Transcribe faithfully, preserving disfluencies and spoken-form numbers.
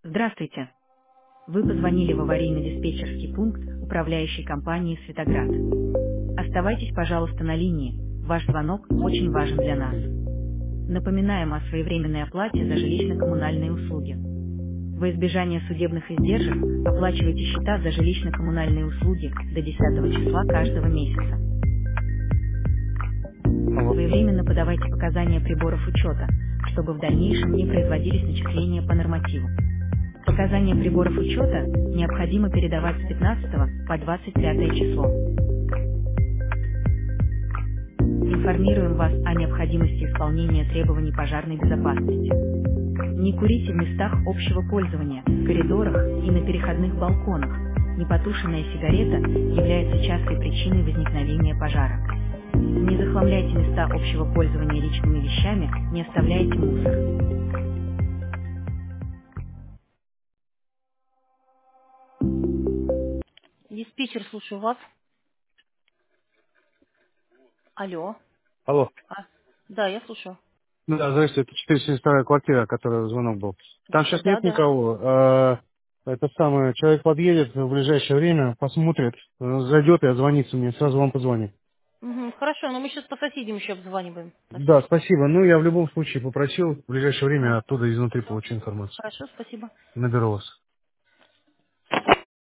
Здравствуйте. Вы позвонили в аварийно-диспетчерский пункт управляющей компании «Светоград». Оставайтесь, пожалуйста, на линии. Ваш звонок очень важен для нас. Напоминаем о своевременной оплате за жилищно-коммунальные услуги. Во избежание судебных издержек оплачивайте счета за жилищно-коммунальные услуги до десятого числа каждого месяца. Алло. Своевременно подавайте показания приборов учета, чтобы в дальнейшем не производились начисления по нормативу. Показания приборов учета необходимо передавать с пятнадцатого по двадцать пятое число. Информируем вас о необходимости исполнения требований пожарной безопасности. Не курите в местах общего пользования, в коридорах и на переходных балконах. Непотушенная сигарета является частой причиной возникновения пожара. Не захламляйте места общего пользования личными вещами, не оставляйте мусор. Диспетчер, слушаю вас. Алло. Алло. А, да, я слушаю. Ну да, здрасте, это четыреста семьдесят вторая квартира, которая звонок был. Там сейчас Да, нет да. никого. А, это самое, человек подъедет в ближайшее время, посмотрит, э, зайдет и отзвонится мне, сразу вам позвонит. Мгм, хорошо, но мы сейчас по соседям еще обзваниваем. На Да, всякий спасибо. Ну, я в любом случае попросил, в ближайшее случай. время оттуда изнутри Хорошо. получу информацию. Хорошо, спасибо. Наберу вас.